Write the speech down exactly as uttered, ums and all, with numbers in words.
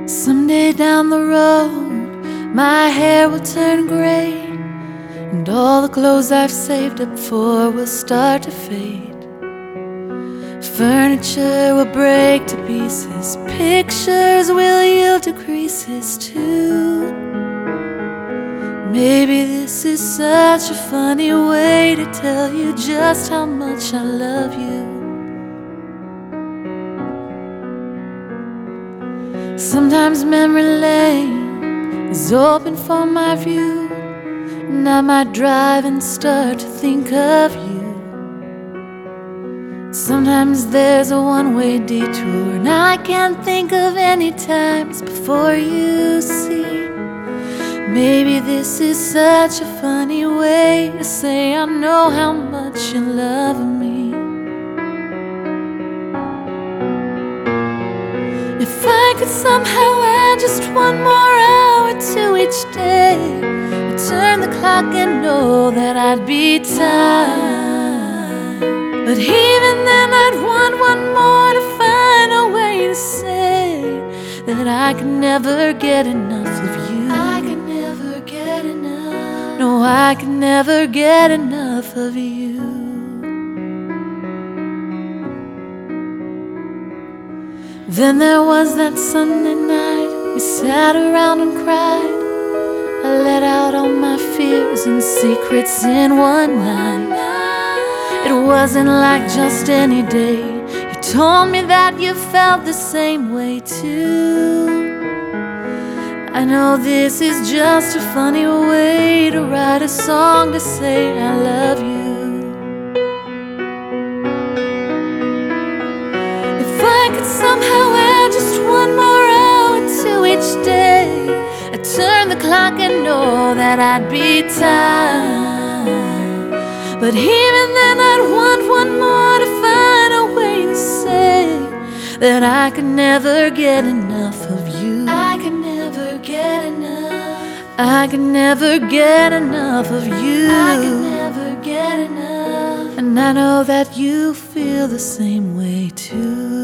Someday down the road, my hair will turn gray, and all the clothes I've saved up for will start to fade. Furniture will break to pieces, pictures will yield to creases too. Maybe this is such a funny way to tell you just how much I love you. Sometimes memory lane is open for my view, and I might drive and start to think of you. Sometimes there's a one-way detour, and I can't think of any times before you see. Maybe this is such a funny way to say I know how much you love me. If I could somehow add just one more hour to each day, I'd turn the clock and know that I'd be time. But even then I'd want one more to find a way to say that I could never get enough of you. I could never get enough. No, I could never get enough of you. Then there was that Sunday night, we sat around and cried. I let out all my fears and secrets in one night. It wasn't like just any day. You told me that you felt the same way too. I know this is just a funny way to write a song to say I love you. If I could somehow add just one more hour to each day, I'd turn the clock and know that I'd be time. But even then I'd want one more to find a way to say that I could never get enough of you. I could never get enough. I could never get enough of you. I could never get enough. And I know that you feel the same way too.